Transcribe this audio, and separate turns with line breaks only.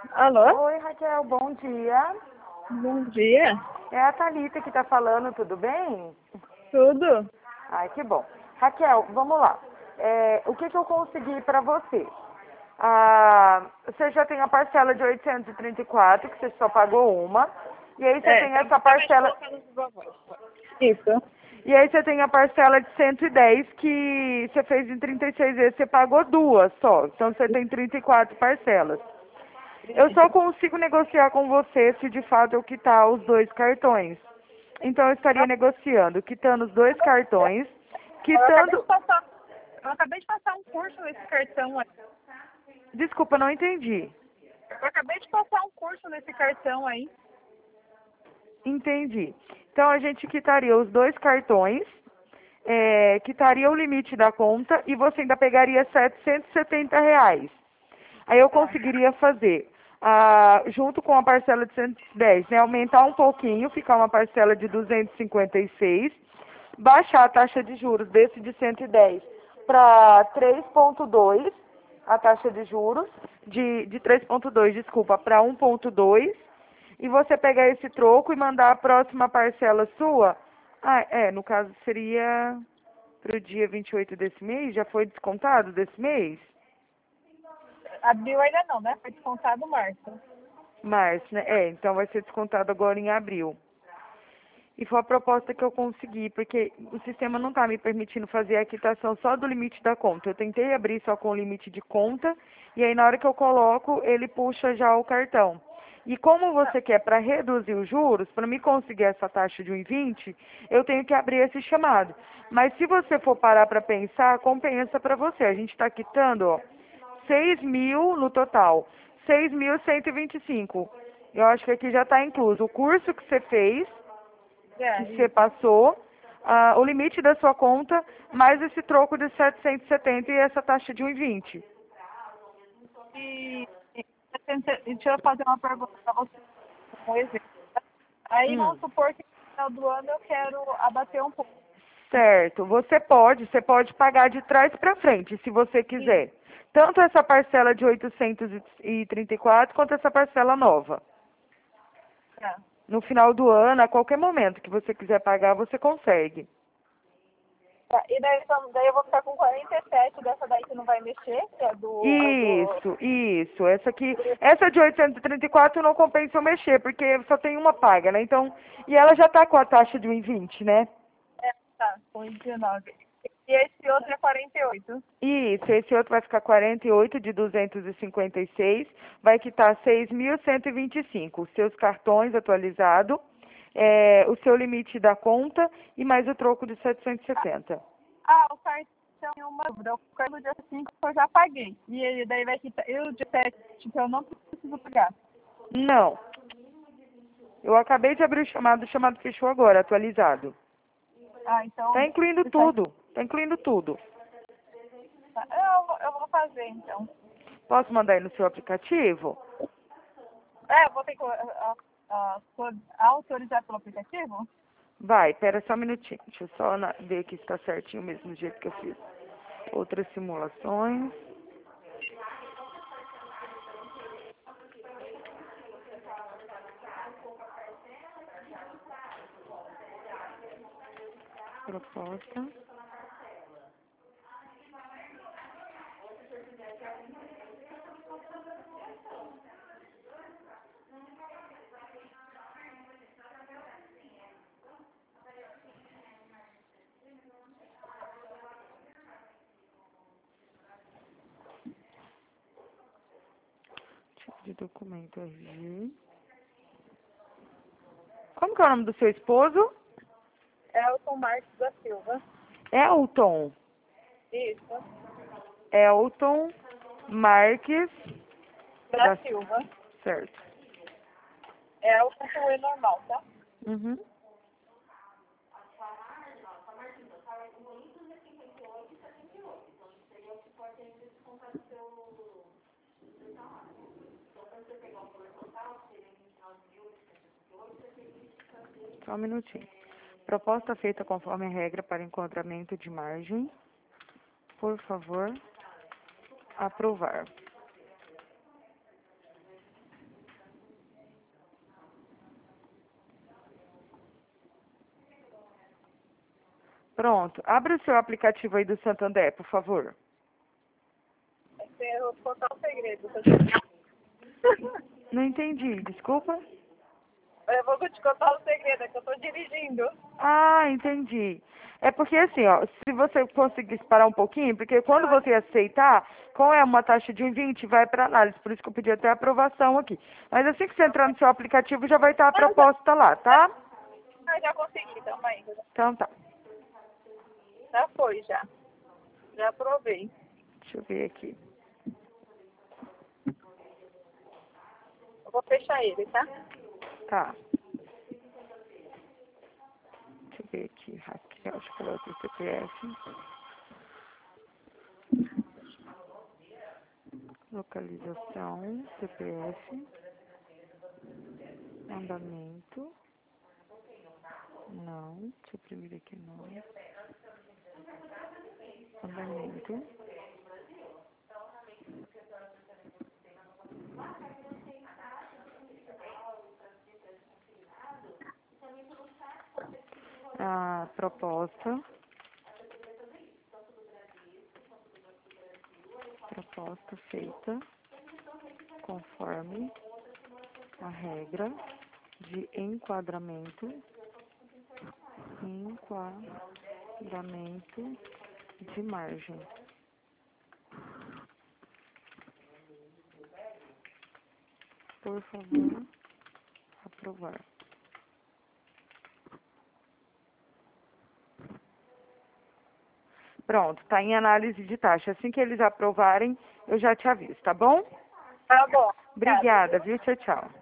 Alô?
Oi, Raquel, bom dia.
Bom dia.
É a Thalita que está falando, tudo bem?
Tudo?
Ai, que bom. Raquel, vamos lá. O que eu consegui para você? Você já tem a parcela de 834, que você só pagou uma. E aí você tem essa parcela.
Isso.
E aí você tem a parcela de 110 que você fez em 36 vezes, você pagou duas só. Então você tem 34 parcelas. Eu só consigo negociar com você se de fato eu quitar os dois cartões. Então eu estaria negociando, quitando os dois cartões,
Eu acabei de
quitando.
passar, eu acabei de passar um curso nesse cartão aí.
Desculpa, não entendi.
Eu acabei de passar um curso nesse cartão aí.
Entendi. Então a gente quitaria os dois cartões, quitaria o limite da conta e você ainda pegaria R$ 770. Aí eu conseguiria fazer, junto com a parcela de 110, né, aumentar um pouquinho, ficar uma parcela de 256, baixar a taxa de juros desse de 110 para 3,2, a taxa de juros, de 3,2, desculpa, para 1,2, e você pegar esse troco e mandar a próxima parcela sua, no caso seria para o dia 28 desse mês, já foi descontado desse mês?
Abril ainda não, né? Foi descontado março.
Março, né? Então vai ser descontado agora em abril. E foi a proposta que eu consegui, porque o sistema não está me permitindo fazer a quitação só do limite da conta. Eu tentei abrir só com o limite de conta, e aí na hora que eu coloco, ele puxa já o cartão. E como você quer para reduzir os juros, para me conseguir essa taxa de 1,20, eu tenho que abrir esse chamado. Mas se você for parar para pensar, compensa para você. A gente está quitando, ó, 6.000 no total, 6.125. Eu acho que aqui já está incluso o curso que você fez, que você
Isso.
passou, o limite da sua conta, mais esse troco de 770 e essa taxa de 1,20.
E deixa eu fazer uma pergunta para você, um exemplo. Aí vamos supor que no final do ano eu quero abater um pouco.
Certo. Você pode pagar de trás para frente, se você quiser. Tanto essa parcela de 834 quanto essa parcela nova.
Tá.
No final do ano, a qualquer momento que você quiser pagar, você consegue.
Tá. E daí, então, daí eu vou ficar com 47 dessa daí que não vai mexer, que é do
Isso. Essa de 834 não compensa eu mexer, porque só tem uma paga, né? Então, e ela já está com a taxa de 1,20, né?
tá, com 19. E esse outro é 48.
Isso, esse outro vai ficar 48 de 256, vai quitar 6.125. Os seus cartões atualizados, o seu limite da conta e mais o troco de 770.
O cartão é uma dúvida. O cartão do dia 5 eu já paguei. E ele daí vai quitar. E o dia 7 que eu não preciso pagar.
Não, eu acabei de abrir o chamado fechou agora, atualizado.
Então.
Tá incluindo tudo, tá incluindo tudo.
Tá. Eu vou fazer, então.
Posso mandar aí no seu aplicativo?
Eu vou ter que autorizar pelo aplicativo?
Vai, pera só um minutinho. Deixa eu só ver aqui se está certinho mesmo do jeito que eu fiz. Outras simulações. Proposta. Tipo de documento RG. Como que é o nome do seu esposo?
Elton Marques da Silva.
Elton.
Isso.
Elton Marques
Da
da...
Silva.
Certo.
Elton com E normal, tá?
Uhum. Só um minutinho. Proposta feita conforme a regra para enquadramento de margem. Por favor, aprovar. Pronto. Abre o seu aplicativo aí do Santander, por favor.
Eu vou contar um segredo.
Não entendi, desculpa.
Eu vou te contar um segredo, é que eu tô dirigindo.
Ah, entendi. É porque assim, ó, se você conseguisse parar um pouquinho, porque quando você aceitar, qual é uma taxa de 1,20, vai para análise, por isso que eu pedi até a aprovação aqui. Mas assim que você entrar no seu aplicativo, já vai estar a proposta lá, tá?
Já consegui também.
Então tá.
Já foi, já. Já aprovei.
Deixa eu ver aqui.
Eu vou fechar ele, tá?
Tá. Deixa eu ver aqui, Raquel, acho que ela é outro CPF. Localização, CPF. Andamento. Não, deixa eu imprimir aqui não. Andamento. A proposta. Proposta feita conforme a regra de enquadramento de margem. Por favor, aprovar. Pronto, está em análise de taxa. Assim que eles aprovarem, eu já te aviso, tá bom?
Tá bom.
Obrigada, viu? Tchau, tchau.